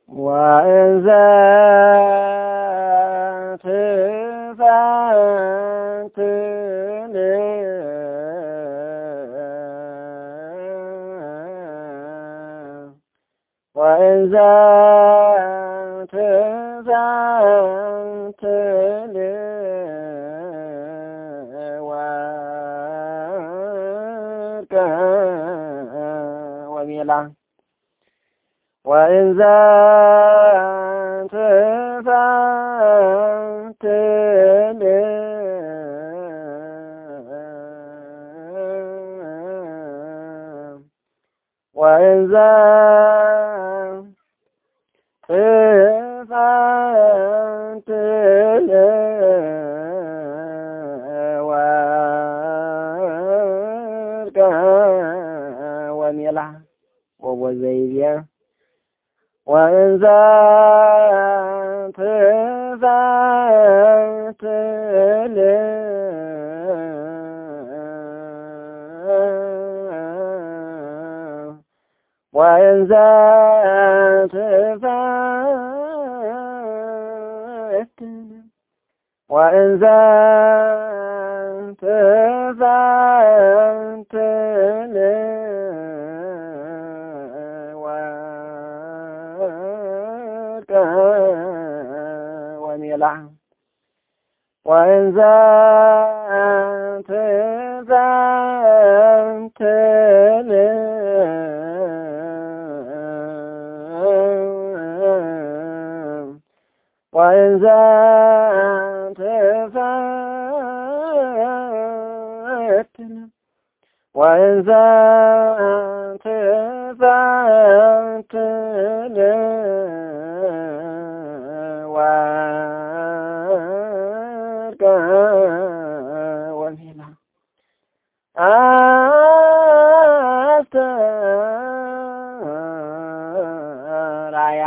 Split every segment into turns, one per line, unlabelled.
ወእንዘ ትፈትን ወእንዘ ትፈትን ወርቀ ወሜላ ወእንዘ ትፈትን ወእንዘ ትፈትን ወርቀ ወሜላ ወወዘይቤ ወእንዘ ትፈትን ወእንዘ ትፈትን ወእንዘ ትፈትን ወርቀ ወሜላ ወእንዘ ትፈትን ወእንዘ ትፈትን ወእንዘ ትፈትን ወርቀ ወሜላ አስተርአያ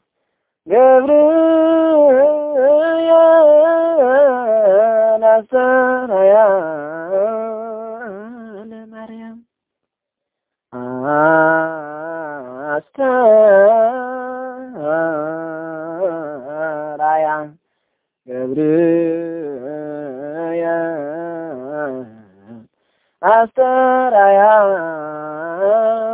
ገብርኤል አስተርአያ ለማርያም አስተርአያ ገብርኤል አስተርአያ